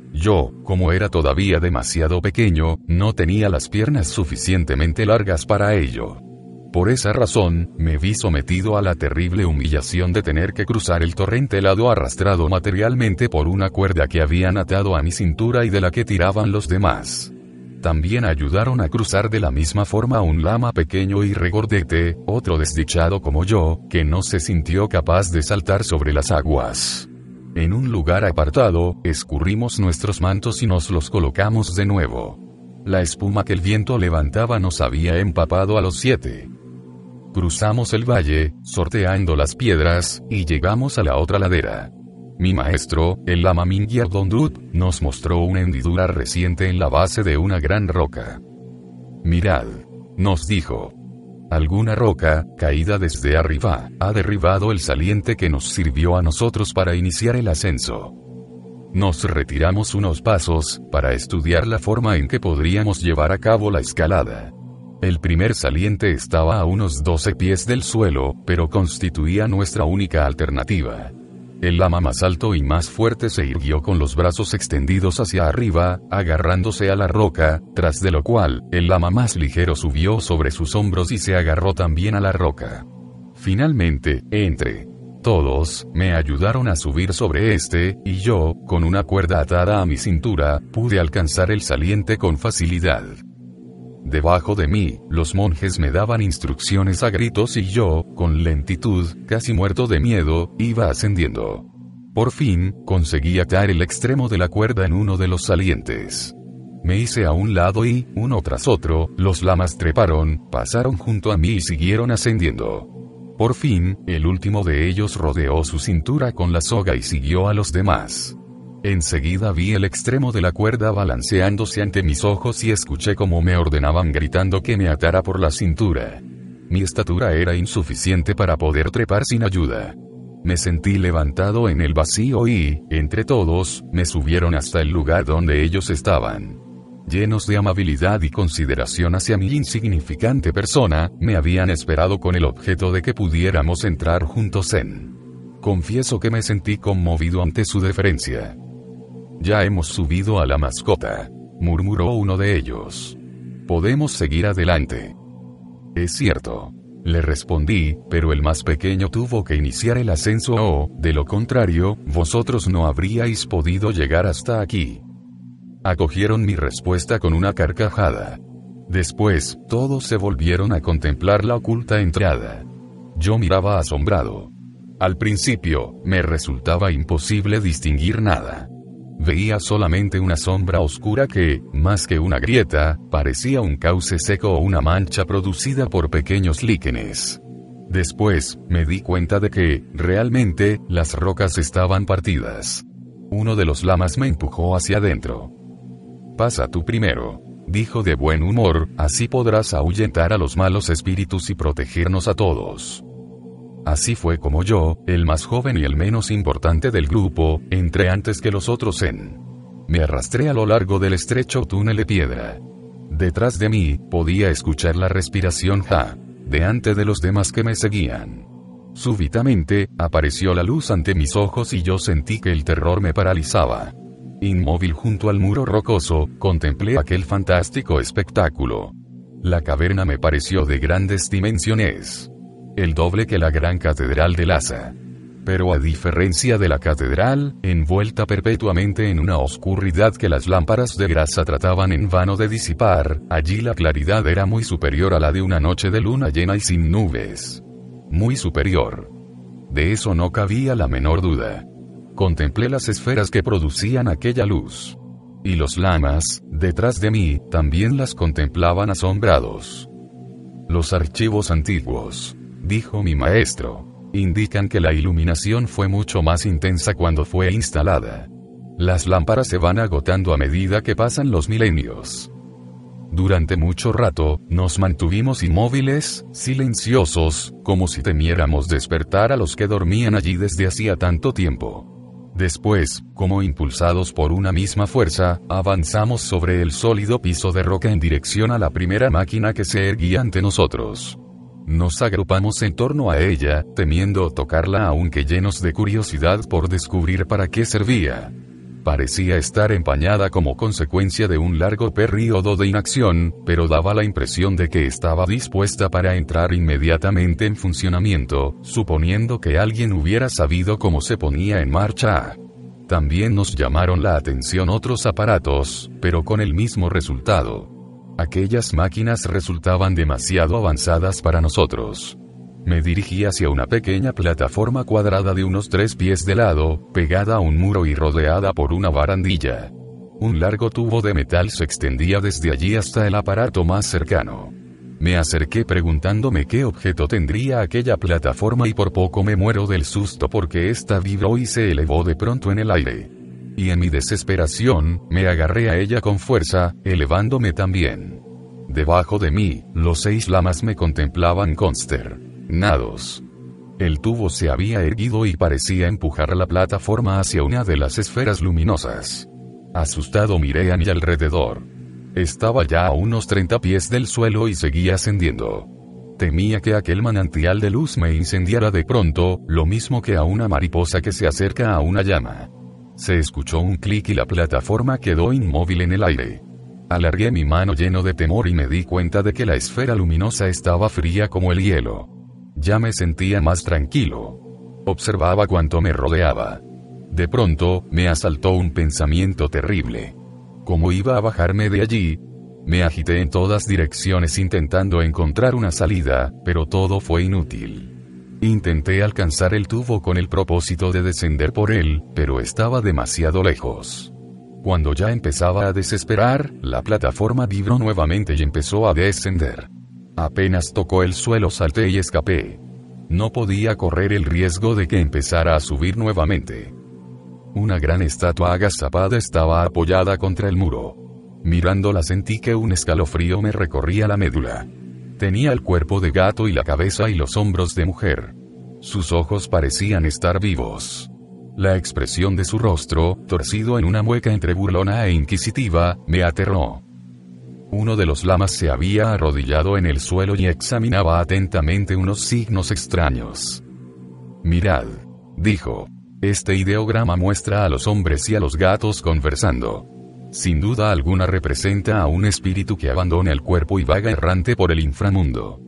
Yo, como era todavía demasiado pequeño, no tenía las piernas suficientemente largas para ello. Por esa razón, me vi sometido a la terrible humillación de tener que cruzar el torrente helado arrastrado materialmente por una cuerda que habían atado a mi cintura y de la que tiraban los demás. También ayudaron a cruzar de la misma forma a un lama pequeño y regordete, otro desdichado como yo, que no se sintió capaz de saltar sobre las aguas. En un lugar apartado, escurrimos nuestros mantos y nos los colocamos de nuevo. La espuma que el viento levantaba nos había empapado a los 7. Cruzamos el valle, sorteando las piedras, y llegamos a la otra ladera. Mi maestro, el lama Mingyar Dongdut, nos mostró una hendidura reciente en la base de una gran roca. Mirad, nos dijo. Alguna roca, caída desde arriba, ha derribado el saliente que nos sirvió a nosotros para iniciar el ascenso. Nos retiramos unos pasos, para estudiar la forma en que podríamos llevar a cabo la escalada. El primer saliente estaba a unos 12 pies del suelo, pero constituía nuestra única alternativa. El lama más alto y más fuerte se irguió con los brazos extendidos hacia arriba, agarrándose a la roca, tras de lo cual, el lama más ligero subió sobre sus hombros y se agarró también a la roca. Finalmente, entre todos, me ayudaron a subir sobre y yo, con una cuerda atada a mi cintura, pude alcanzar el saliente con facilidad. Debajo de mí, los monjes me daban instrucciones a gritos y yo, con lentitud, casi muerto de miedo, iba ascendiendo. Por fin, conseguí atar el extremo de la cuerda en uno de los salientes. Me hice a un lado y, uno tras otro, los lamas treparon, pasaron junto a mí y siguieron ascendiendo. Por fin, el último de ellos rodeó su cintura con la soga y siguió a los demás. Enseguida vi el extremo de la cuerda balanceándose ante mis ojos y escuché cómo me ordenaban gritando que me atara por la cintura. Mi estatura era insuficiente para poder trepar sin ayuda. Me sentí levantado en el vacío y, entre todos, me subieron hasta el lugar donde ellos estaban. Llenos de amabilidad y consideración hacia mi insignificante persona, me habían esperado con el objeto de que pudiéramos entrar juntos en. Confieso que me sentí conmovido ante su deferencia. Ya hemos subido a la mascota, murmuró uno de ellos. Podemos seguir adelante. Es cierto, le respondí, pero el más pequeño tuvo que iniciar el ascenso o, de lo contrario, vosotros no habríais podido llegar hasta aquí. Acogieron mi respuesta con una carcajada. Después, todos se volvieron a contemplar la oculta entrada. Yo miraba asombrado. Al principio, me resultaba imposible distinguir nada. Veía solamente una sombra oscura que, más que una grieta, parecía un cauce seco o una mancha producida por pequeños líquenes. Después, me di cuenta de que, realmente, las rocas estaban partidas. Uno de los lamas me empujó hacia adentro. Pasa tú primero, dijo de buen humor, así podrás ahuyentar a los malos espíritus y protegernos a todos. Así fue como yo, el más joven y el menos importante del grupo, entré antes que los otros Me arrastré a lo largo del estrecho túnel de piedra. Detrás de mí, podía escuchar la respiración jadeante de los demás que me seguían. Súbitamente, apareció la luz ante mis ojos y yo sentí que el terror me paralizaba. Inmóvil junto al muro rocoso, contemplé aquel fantástico espectáculo. La caverna me pareció de grandes dimensiones. El doble que la gran catedral de Lhasa. Pero a diferencia de la catedral, envuelta perpetuamente en una oscuridad que las lámparas de grasa trataban en vano de disipar, allí la claridad era muy superior a la de una noche de luna llena y sin nubes. Muy superior. De eso no cabía la menor duda. Contemplé las esferas que producían aquella luz. Y los lamas, detrás de mí, también las contemplaban asombrados. Los archivos antiguos, dijo mi maestro, indican que la iluminación fue mucho más intensa cuando fue instalada. Las lámparas se van agotando a medida que pasan los milenios. Durante mucho rato, nos mantuvimos inmóviles, silenciosos, como si temiéramos despertar a los que dormían allí desde hacía tanto tiempo. Después, como impulsados por una misma fuerza, avanzamos sobre el sólido piso de roca en dirección a la primera máquina que se erguía ante nosotros. Nos agrupamos en torno a ella, temiendo tocarla aunque llenos de curiosidad por descubrir para qué servía. Parecía estar empañada como consecuencia de un largo período de inacción, pero daba la impresión de que estaba dispuesta para entrar inmediatamente en funcionamiento, suponiendo que alguien hubiera sabido cómo se ponía en marcha. También nos llamaron la atención otros aparatos, pero con el mismo resultado. Aquellas máquinas resultaban demasiado avanzadas para nosotros. Me dirigí hacia una pequeña plataforma cuadrada de unos 3 pies de lado, pegada a un muro y rodeada por una barandilla. Un largo tubo de metal se extendía desde allí hasta el aparato más cercano. Me acerqué preguntándome qué objeto tendría aquella plataforma y por poco me muero del susto porque ésta vibró y se elevó de pronto en el aire. Y en mi desesperación, me agarré a ella con fuerza, elevándome también. Debajo de mí, los 6 lamas me contemplaban consternados. El tubo se había erguido y parecía empujar la plataforma hacia una de las esferas luminosas. Asustado miré a mi alrededor. Estaba ya a unos 30 pies del suelo y seguía ascendiendo. Temía que aquel manantial de luz me incendiara de pronto, lo mismo que a una mariposa que se acerca a una llama. Se escuchó un clic y la plataforma quedó inmóvil en el aire. Alargué mi mano lleno de temor y me di cuenta de que la esfera luminosa estaba fría como el hielo. Ya me sentía más tranquilo. Observaba cuanto me rodeaba. De pronto, me asaltó un pensamiento terrible. ¿Cómo iba a bajarme de allí? Me agité en todas direcciones intentando encontrar una salida, pero todo fue inútil. Intenté alcanzar el tubo con el propósito de descender por él, pero estaba demasiado lejos. Cuando ya empezaba a desesperar, la plataforma vibró nuevamente y empezó a descender. Apenas tocó el suelo salté y escapé. No podía correr el riesgo de que empezara a subir nuevamente. Una gran estatua agazapada estaba apoyada contra el muro. Mirándola sentí que un escalofrío me recorría la médula. Tenía el cuerpo de gato y la cabeza y los hombros de mujer. Sus ojos parecían estar vivos. La expresión de su rostro, torcido en una mueca entre burlona e inquisitiva, me aterró. Uno de los lamas se había arrodillado en el suelo y examinaba atentamente unos signos extraños. «Mirad», dijo. «Este ideograma muestra a los hombres y a los gatos conversando. Sin duda alguna representa a un espíritu que abandona el cuerpo y vaga errante por el inframundo».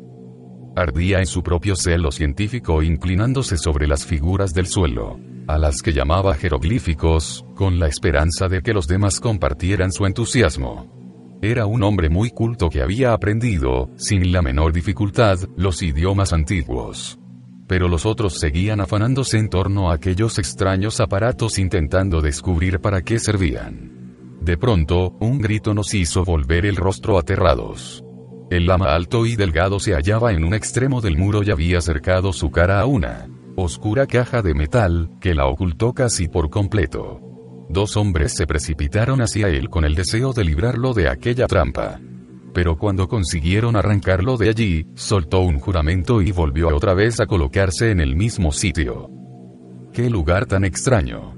Ardía en su propio celo científico inclinándose sobre las figuras del suelo, a las que llamaba jeroglíficos, con la esperanza de que los demás compartieran su entusiasmo. Era un hombre muy culto que había aprendido, sin la menor dificultad, los idiomas antiguos. Pero los otros seguían afanándose en torno a aquellos extraños aparatos intentando descubrir para qué servían. De pronto, un grito nos hizo volver el rostro aterrados. El lama alto y delgado se hallaba en un extremo del muro y había acercado su cara a una oscura caja de metal, que la ocultó casi por completo. 2 hombres se precipitaron hacia él con el deseo de librarlo de aquella trampa. Pero cuando consiguieron arrancarlo de allí, soltó un juramento y volvió otra vez a colocarse en el mismo sitio. ¡Qué lugar tan extraño!,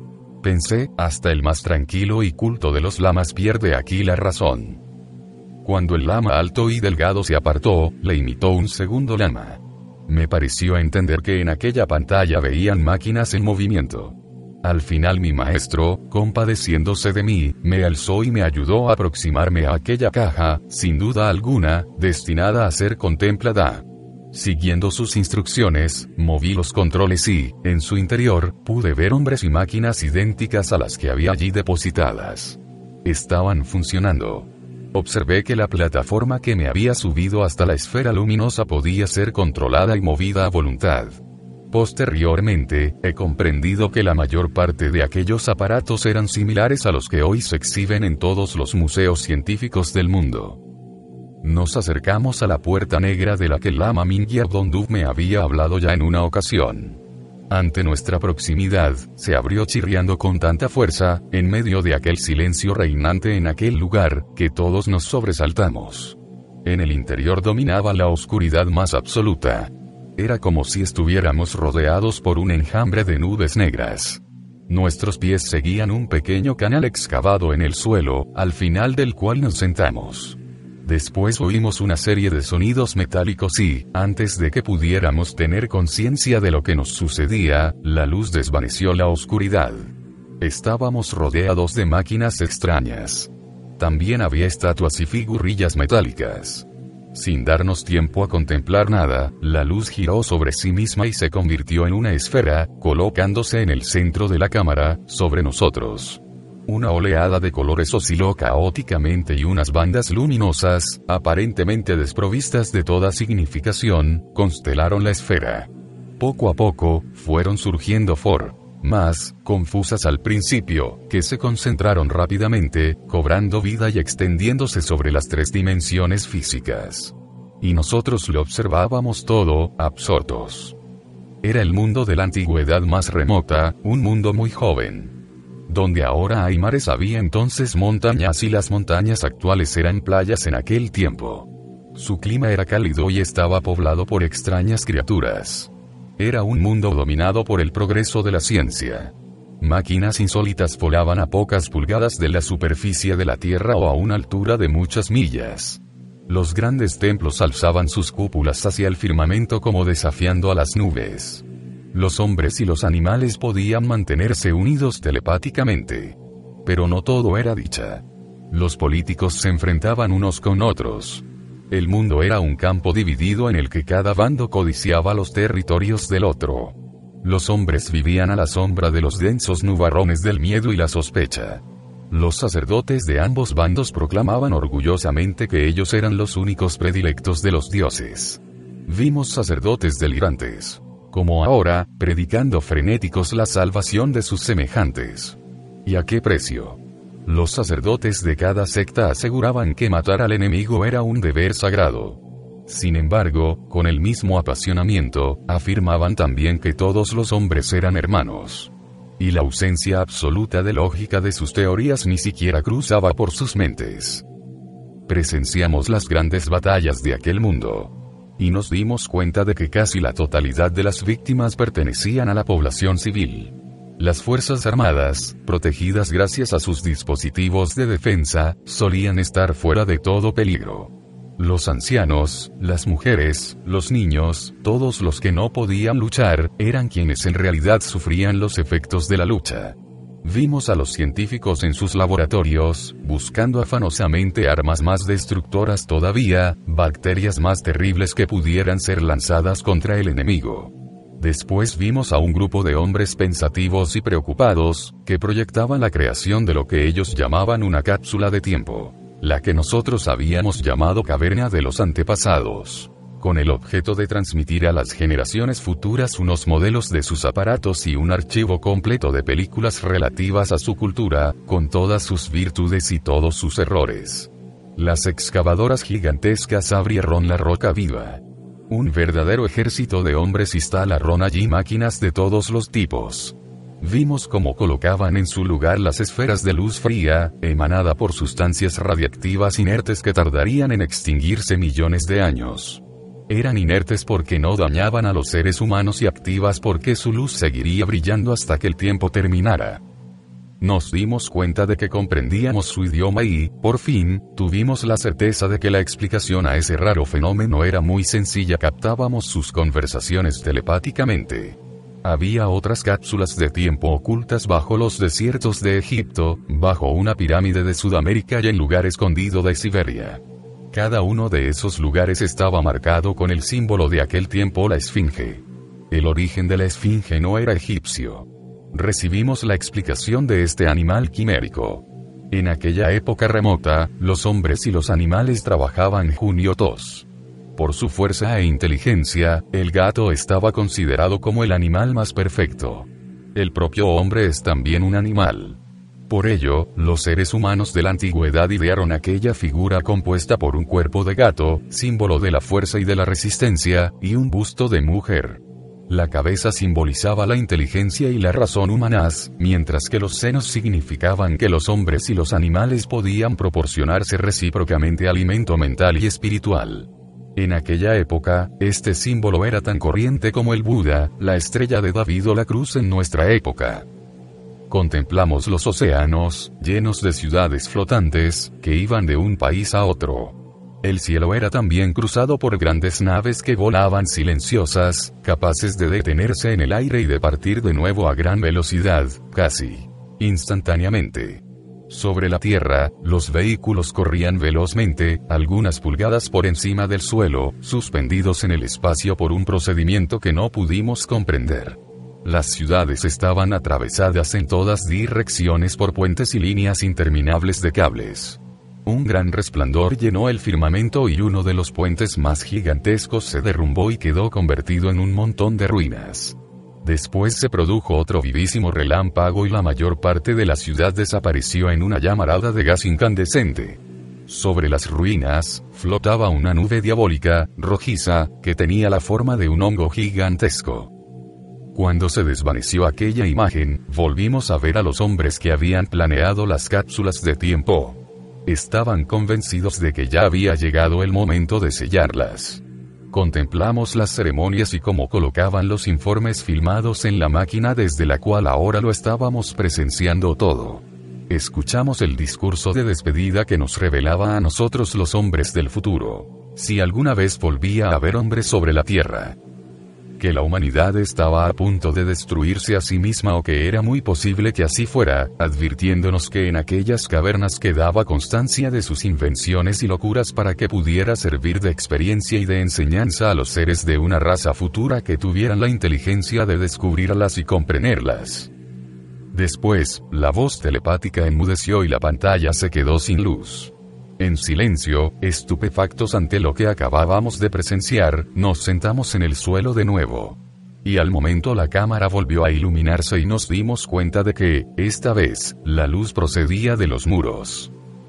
pensé, hasta el más tranquilo y culto de los lamas pierde aquí la razón. Cuando el lama alto y delgado se apartó, le imitó un segundo lama. Me pareció entender que en aquella pantalla veían máquinas en movimiento. Al final mi maestro, compadeciéndose de mí, me alzó y me ayudó a aproximarme a aquella caja, sin duda alguna, destinada a ser contemplada. Siguiendo sus instrucciones, moví los controles y, en su interior, pude ver hombres y máquinas idénticas a las que había allí depositadas. Estaban funcionando. Observé que la plataforma que me había subido hasta la esfera luminosa podía ser controlada y movida a voluntad. Posteriormente, he comprendido que la mayor parte de aquellos aparatos eran similares a los que hoy se exhiben en todos los museos científicos del mundo. Nos acercamos a la puerta negra de la que el lama Mingyur Dongduk me había hablado ya en una ocasión. Ante nuestra proximidad, se abrió chirriando con tanta fuerza, en medio de aquel silencio reinante en aquel lugar, que todos nos sobresaltamos. En el interior dominaba la oscuridad más absoluta. Era como si estuviéramos rodeados por un enjambre de nubes negras. Nuestros pies seguían un pequeño canal excavado en el suelo, al final del cual nos sentamos. Después oímos una serie de sonidos metálicos y, antes de que pudiéramos tener conciencia de lo que nos sucedía, la luz desvaneció la oscuridad. Estábamos rodeados de máquinas extrañas. También había estatuas y figurillas metálicas. Sin darnos tiempo a contemplar nada, la luz giró sobre sí misma y se convirtió en una esfera, colocándose en el centro de la cámara, sobre nosotros. Una oleada de colores osciló caóticamente y unas bandas luminosas, aparentemente desprovistas de toda significación, constelaron la esfera. Poco a poco, fueron surgiendo más confusas al principio, que se concentraron rápidamente, cobrando vida y extendiéndose sobre las 3 dimensiones físicas. Y nosotros lo observábamos todo, absortos. Era el mundo de la antigüedad más remota, un mundo muy joven. Donde ahora hay mares había entonces montañas y las montañas actuales eran playas en aquel tiempo. Su clima era cálido y estaba poblado por extrañas criaturas. Era un mundo dominado por el progreso de la ciencia. Máquinas insólitas volaban a pocas pulgadas de la superficie de la Tierra o a una altura de muchas millas. Los grandes templos alzaban sus cúpulas hacia el firmamento como desafiando a las nubes. Los hombres y los animales podían mantenerse unidos telepáticamente. Pero no todo era dicha. Los políticos se enfrentaban unos con otros. El mundo era un campo dividido en el que cada bando codiciaba los territorios del otro. Los hombres vivían a la sombra de los densos nubarrones del miedo y la sospecha. Los sacerdotes de ambos bandos proclamaban orgullosamente que ellos eran los únicos predilectos de los dioses. Vimos sacerdotes delirantes, como ahora, predicando frenéticos la salvación de sus semejantes. ¿Y a qué precio? Los sacerdotes de cada secta aseguraban que matar al enemigo era un deber sagrado. Sin embargo, con el mismo apasionamiento, afirmaban también que todos los hombres eran hermanos. Y la ausencia absoluta de lógica de sus teorías ni siquiera cruzaba por sus mentes. Presenciamos las grandes batallas de aquel mundo. Y nos dimos cuenta de que casi la totalidad de las víctimas pertenecían a la población civil. Las fuerzas armadas, protegidas gracias a sus dispositivos de defensa, solían estar fuera de todo peligro. Los ancianos, las mujeres, los niños, todos los que no podían luchar, eran quienes en realidad sufrían los efectos de la lucha. Vimos a los científicos en sus laboratorios, buscando afanosamente armas más destructoras todavía, bacterias más terribles que pudieran ser lanzadas contra el enemigo. Después vimos a un grupo de hombres pensativos y preocupados, que proyectaban la creación de lo que ellos llamaban una cápsula de tiempo, la que nosotros habíamos llamado caverna de los antepasados, con el objeto de transmitir a las generaciones futuras unos modelos de sus aparatos y un archivo completo de películas relativas a su cultura, con todas sus virtudes y todos sus errores. Las excavadoras gigantescas abrieron la roca viva. Un verdadero ejército de hombres instalaron allí máquinas de todos los tipos. Vimos cómo colocaban en su lugar las esferas de luz fría, emanada por sustancias radiactivas inertes que tardarían en extinguirse millones de años. Eran inertes porque no dañaban a los seres humanos y activas porque su luz seguiría brillando hasta que el tiempo terminara. Nos dimos cuenta de que comprendíamos su idioma y, por fin, tuvimos la certeza de que la explicación a ese raro fenómeno era muy sencilla. Captábamos sus conversaciones telepáticamente. Había otras cápsulas de tiempo ocultas bajo los desiertos de Egipto, bajo una pirámide de Sudamérica y en lugar escondido de Siberia. Cada uno de esos lugares estaba marcado con el símbolo de aquel tiempo, la esfinge. El origen de la esfinge no era egipcio. Recibimos la explicación de este animal quimérico. En aquella época remota, los hombres y los animales trabajaban juntos. Por su fuerza e inteligencia, el gato estaba considerado como el animal más perfecto. El propio hombre es también un animal. Por ello, los seres humanos de la antigüedad idearon aquella figura compuesta por un cuerpo de gato, símbolo de la fuerza y de la resistencia, y un busto de mujer. La cabeza simbolizaba la inteligencia y la razón humanas, mientras que los senos significaban que los hombres y los animales podían proporcionarse recíprocamente alimento mental y espiritual. En aquella época, este símbolo era tan corriente como el Buda, la estrella de David o la cruz en nuestra época. Contemplamos los océanos, llenos de ciudades flotantes, que iban de un país a otro. El cielo era también cruzado por grandes naves que volaban silenciosas, capaces de detenerse en el aire y de partir de nuevo a gran velocidad, casi Instantáneamente. Sobre la tierra, los vehículos corrían velozmente, algunas pulgadas por encima del suelo, suspendidos en el espacio por un procedimiento que no pudimos comprender. Las ciudades estaban atravesadas en todas direcciones por puentes y líneas interminables de cables. Un gran resplandor llenó el firmamento y uno de los puentes más gigantescos se derrumbó y quedó convertido en un montón de ruinas. Después se produjo otro vivísimo relámpago y la mayor parte de la ciudad desapareció en una llamarada de gas incandescente. Sobre las ruinas, flotaba una nube diabólica, rojiza, que tenía la forma de un hongo gigantesco. Cuando se desvaneció aquella imagen, volvimos a ver a los hombres que habían planeado las cápsulas de tiempo. Estaban convencidos de que ya había llegado el momento de sellarlas. Contemplamos las ceremonias y cómo colocaban los informes filmados en la máquina desde la cual ahora lo estábamos presenciando todo. Escuchamos el discurso de despedida que nos revelaba a nosotros los hombres del futuro. Si alguna vez volvía a haber hombres sobre la Tierra. Que la humanidad estaba a punto de destruirse a sí misma o que era muy posible que así fuera, advirtiéndonos que en aquellas cavernas quedaba constancia de sus invenciones y locuras para que pudiera servir de experiencia y de enseñanza a los seres de una raza futura que tuvieran la inteligencia de descubrirlas y comprenderlas. Después, la voz telepática enmudeció y la pantalla se quedó sin luz. En silencio, estupefactos ante lo que acabábamos de presenciar, nos sentamos en el suelo de nuevo. Y al momento la cámara volvió a iluminarse y nos dimos cuenta de que, esta vez, la luz procedía de los muros.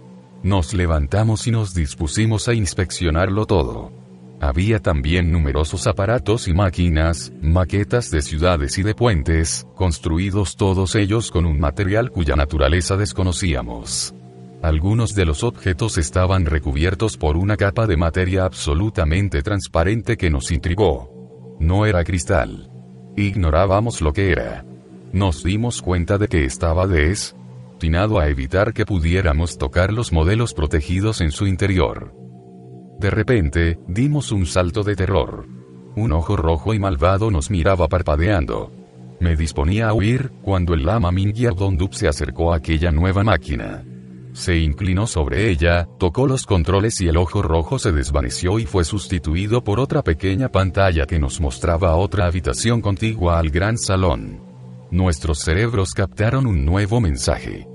Nos levantamos y nos dispusimos a inspeccionarlo todo. Había también numerosos aparatos y máquinas, maquetas de ciudades y de puentes, construidos todos ellos con un material cuya naturaleza desconocíamos. Algunos de los objetos estaban recubiertos por una capa de materia absolutamente transparente que nos intrigó. No era cristal. Ignorábamos lo que era. Nos dimos cuenta de que estaba destinado a evitar que pudiéramos tocar los modelos protegidos en su interior. De repente, dimos un salto de terror. Un ojo rojo y malvado nos miraba parpadeando. Me disponía a huir, cuando el lama Mingyar Dondup se acercó a aquella nueva máquina. Se inclinó sobre ella, tocó los controles y el ojo rojo se desvaneció y fue sustituido por otra pequeña pantalla que nos mostraba otra habitación contigua al gran salón. Nuestros cerebros captaron un nuevo mensaje.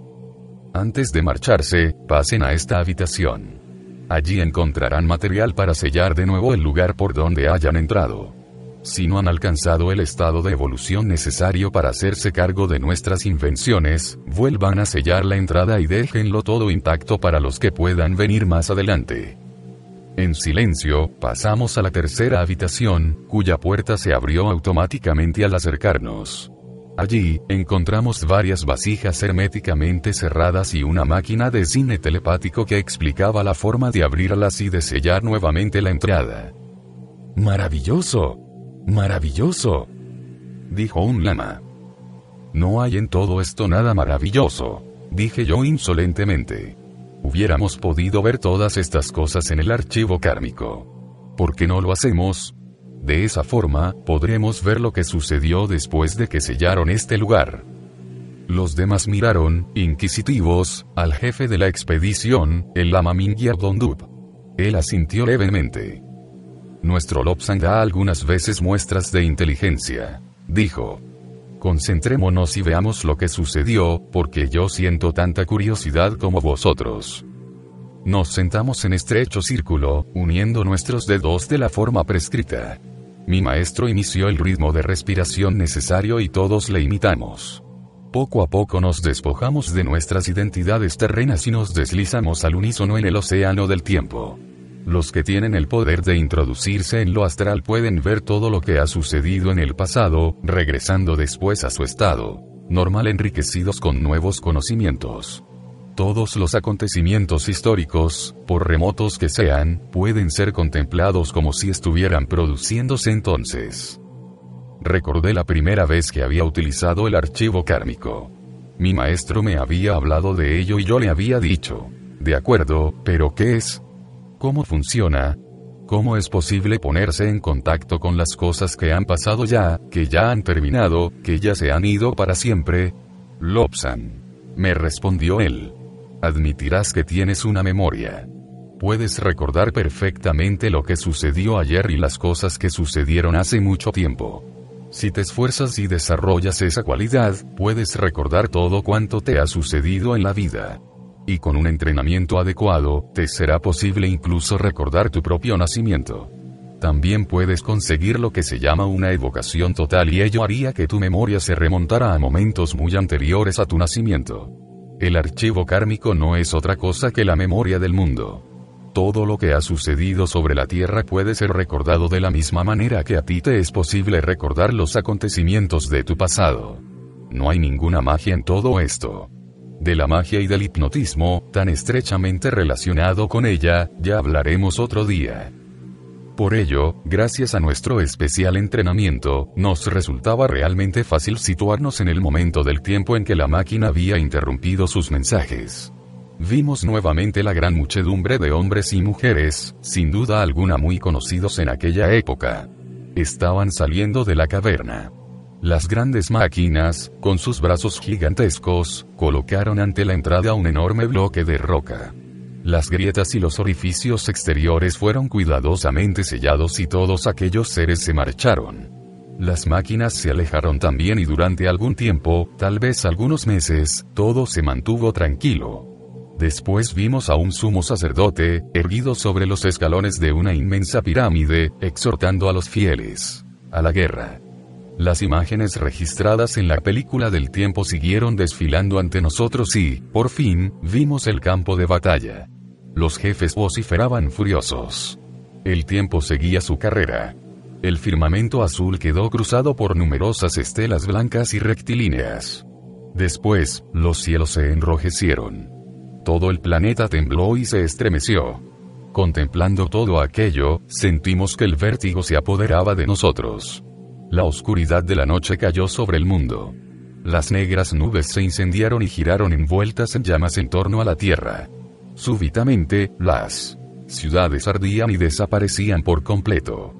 Antes de marcharse, pasen a esta habitación. Allí encontrarán material para sellar de nuevo el lugar por donde hayan entrado. Si no han alcanzado el estado de evolución necesario para hacerse cargo de nuestras invenciones, vuelvan a sellar la entrada y déjenlo todo intacto para los que puedan venir más adelante. En silencio, pasamos a la tercera habitación, cuya puerta se abrió automáticamente al acercarnos. Allí, encontramos varias vasijas herméticamente cerradas y una máquina de cine telepático que explicaba la forma de abrirlas y de sellar nuevamente la entrada. ¡Maravilloso! ¡Maravilloso!, dijo un lama. No hay en todo esto nada maravilloso, dije yo insolentemente. Hubiéramos podido ver todas estas cosas en el archivo kármico. ¿Por qué no lo hacemos? De esa forma, podremos ver lo que sucedió después de que sellaron este lugar. Los demás miraron, inquisitivos, al jefe de la expedición, el lama Mingyar Dondup. Él asintió levemente. Nuestro Lobsang da algunas veces muestras de inteligencia, dijo. Concentrémonos y veamos lo que sucedió, porque yo siento tanta curiosidad como vosotros. Nos sentamos en estrecho círculo, uniendo nuestros dedos de la forma prescrita. Mi maestro inició el ritmo de respiración necesario y todos le imitamos. Poco a poco nos despojamos de nuestras identidades terrenas y nos deslizamos al unísono en el océano del tiempo. Los que tienen el poder de introducirse en lo astral pueden ver todo lo que ha sucedido en el pasado, regresando después a su estado normal enriquecidos con nuevos conocimientos. Todos los acontecimientos históricos, por remotos que sean, pueden ser contemplados como si estuvieran produciéndose entonces. Recordé la primera vez que había utilizado el archivo kármico. Mi maestro me había hablado de ello y yo le había dicho, de acuerdo, pero ¿qué es? ¿Cómo funciona? ¿Cómo es posible ponerse en contacto con las cosas que han pasado ya, que ya han terminado, que ya se han ido para siempre? Lobsang. me respondió él. Admitirás que tienes una memoria. Puedes recordar perfectamente lo que sucedió ayer y las cosas que sucedieron hace mucho tiempo. Si te esfuerzas y desarrollas esa cualidad, puedes recordar todo cuanto te ha sucedido en la vida. Y con un entrenamiento adecuado, te será posible incluso recordar tu propio nacimiento. También puedes conseguir lo que se llama una evocación total y ello haría que tu memoria se remontara a momentos muy anteriores a tu nacimiento. El archivo kármico no es otra cosa que la memoria del mundo. Todo lo que ha sucedido sobre la Tierra puede ser recordado de la misma manera que a ti te es posible recordar los acontecimientos de tu pasado. No hay ninguna magia en todo esto. De la magia y del hipnotismo, tan estrechamente relacionado con ella, ya hablaremos otro día. Por ello, gracias a nuestro especial entrenamiento, nos resultaba realmente fácil situarnos en el momento del tiempo en que la máquina había interrumpido sus mensajes. Vimos nuevamente la gran muchedumbre de hombres y mujeres, sin duda alguna muy conocidos en aquella época. Estaban saliendo de la caverna. Las grandes máquinas, con sus brazos gigantescos, colocaron ante la entrada un enorme bloque de roca. Las grietas y los orificios exteriores fueron cuidadosamente sellados y todos aquellos seres se marcharon. Las máquinas se alejaron también y durante algún tiempo, tal vez algunos meses, todo se mantuvo tranquilo. Después vimos a un sumo sacerdote, erguido sobre los escalones de una inmensa pirámide, exhortando a los fieles a la guerra. Las imágenes registradas en la película del tiempo siguieron desfilando ante nosotros y, por fin, vimos el campo de batalla. Los jefes vociferaban furiosos. El tiempo seguía su carrera. El firmamento azul quedó cruzado por numerosas estelas blancas y rectilíneas. Después, los cielos se enrojecieron. Todo el planeta tembló y se estremeció. Contemplando todo aquello, sentimos que el vértigo se apoderaba de nosotros. La oscuridad de la noche cayó sobre el mundo. Las negras nubes se incendiaron y giraron envueltas en llamas en torno a la Tierra. Súbitamente, las ciudades ardían y desaparecían por completo.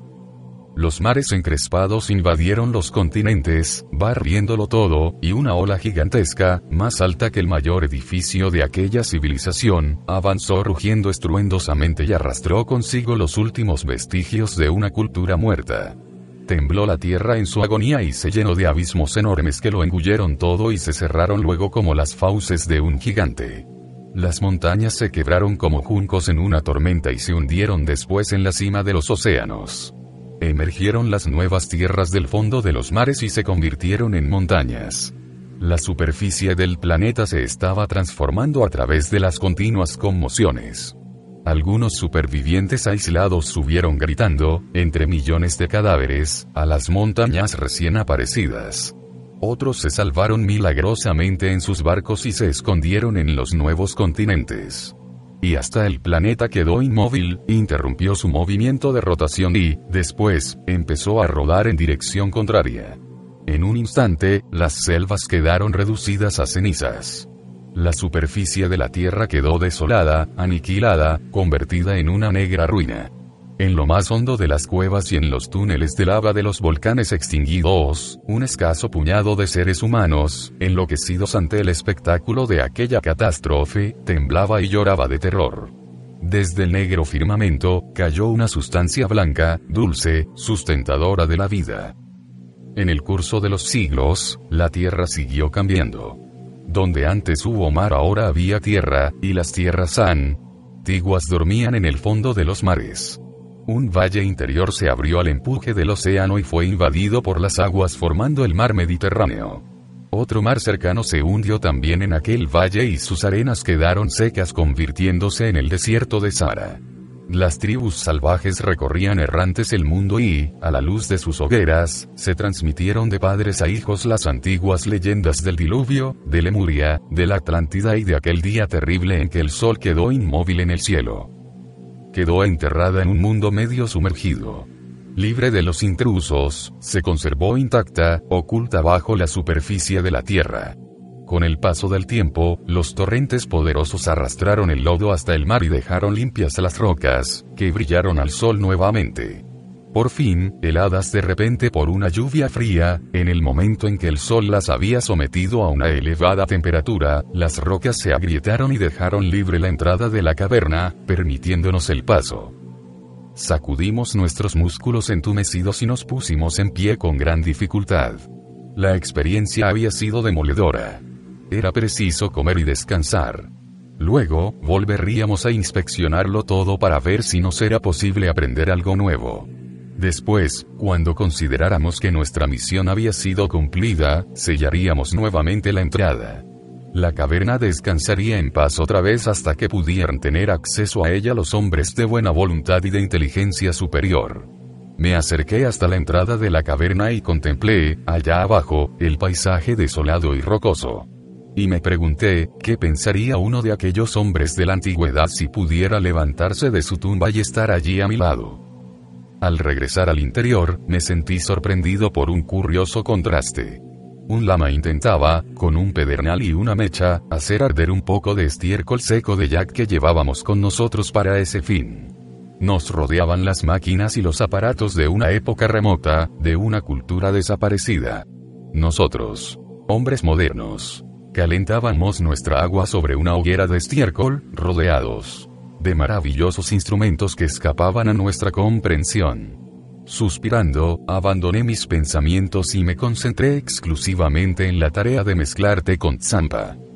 Los mares encrespados invadieron los continentes, barriéndolo todo, y una ola gigantesca, más alta que el mayor edificio de aquella civilización, avanzó rugiendo estruendosamente y arrastró consigo los últimos vestigios de una cultura muerta. Tembló la tierra en su agonía y se llenó de abismos enormes que lo engulleron todo y se cerraron luego como las fauces de un gigante. Las montañas se quebraron como juncos en una tormenta y se hundieron después en la cima de los océanos. Emergieron las nuevas tierras del fondo de los mares y se convirtieron en montañas. La superficie del planeta se estaba transformando a través de las continuas conmociones. Algunos supervivientes aislados subieron gritando, entre millones de cadáveres, a las montañas recién aparecidas. Otros se salvaron milagrosamente en sus barcos y se escondieron en los nuevos continentes. Y hasta el planeta quedó inmóvil, interrumpió su movimiento de rotación y, después, empezó a rodar en dirección contraria. En un instante, las selvas quedaron reducidas a cenizas. La superficie de la Tierra quedó desolada, aniquilada, convertida en una negra ruina. En lo más hondo de las cuevas y en los túneles de lava de los volcanes extinguidos, un escaso puñado de seres humanos, enloquecidos ante el espectáculo de aquella catástrofe, temblaba y lloraba de terror. Desde el negro firmamento, cayó una sustancia blanca, dulce, sustentadora de la vida. En el curso de los siglos, la Tierra siguió cambiando. Donde antes hubo mar ahora había tierra, y las tierras antiguas dormían en el fondo de los mares. Un valle interior se abrió al empuje del océano y fue invadido por las aguas formando el mar Mediterráneo. Otro mar cercano se hundió también en aquel valle y sus arenas quedaron secas convirtiéndose en el desierto de Sahara. Las tribus salvajes recorrían errantes el mundo y, a la luz de sus hogueras, se transmitieron de padres a hijos las antiguas leyendas del diluvio, de Lemuria, de la Atlántida y de aquel día terrible en que el sol quedó inmóvil en el cielo. Quedó enterrada en un mundo medio sumergido. Libre de los intrusos, se conservó intacta, oculta bajo la superficie de la tierra. Con el paso del tiempo, los torrentes poderosos arrastraron el lodo hasta el mar y dejaron limpias las rocas, que brillaron al sol nuevamente. Por fin, heladas de repente por una lluvia fría, en el momento en que el sol las había sometido a una elevada temperatura, las rocas se agrietaron y dejaron libre la entrada de la caverna, permitiéndonos el paso. Sacudimos nuestros músculos entumecidos y nos pusimos en pie con gran dificultad. La experiencia había sido demoledora. Era preciso comer y descansar. Luego, volveríamos a inspeccionarlo todo para ver si nos era posible aprender algo nuevo. Después, cuando consideráramos que nuestra misión había sido cumplida, sellaríamos nuevamente la entrada. La caverna descansaría en paz otra vez hasta que pudieran tener acceso a ella los hombres de buena voluntad y de inteligencia superior. Me acerqué hasta la entrada de la caverna y contemplé, allá abajo, el paisaje desolado y rocoso. Y me pregunté, ¿qué pensaría uno de aquellos hombres de la antigüedad si pudiera levantarse de su tumba y estar allí a mi lado? Al regresar al interior, me sentí sorprendido por un curioso contraste. Un lama intentaba, con un pedernal y una mecha, hacer arder un poco de estiércol seco de yak que llevábamos con nosotros para ese fin. Nos rodeaban las máquinas y los aparatos de una época remota, de una cultura desaparecida. Nosotros, hombres modernos, calentábamos nuestra agua sobre una hoguera de estiércol, rodeados de maravillosos instrumentos que escapaban a nuestra comprensión. Suspirando, abandoné mis pensamientos y me concentré exclusivamente en la tarea de mezclar té con Tsampa.